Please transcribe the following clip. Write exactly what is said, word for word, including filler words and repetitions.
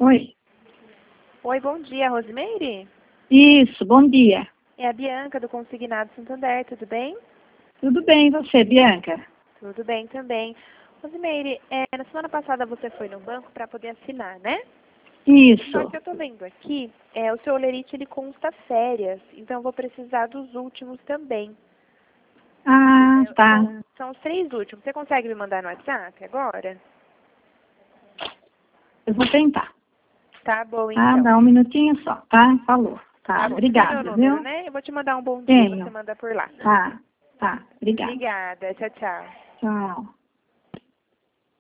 Oi. Oi, bom dia, Rosimeire? Isso, bom dia. É a Bianca do Consignado Santander, tudo bem? Tudo bem, e você, Bianca? Tudo bem também. Rosimeire, é, na semana passada você foi no banco para poder assinar, né? Só Isso. que eu tô vendo aqui, é, o seu olerite ele consta férias, então eu vou precisar dos últimos também. Ah, É, tá. São, são os três últimos. Você consegue me mandar no WhatsApp agora? Eu vou tentar. Tá bom, Tá, então. dá um minutinho só, tá? Falou. Tá, Tá bom. Você tem meu obrigada, número, viu? né? Eu vou te mandar um bom dia, você Tenho. manda por lá. Tá, tá. Obrigada. Obrigada. Tchau, tchau. Tchau.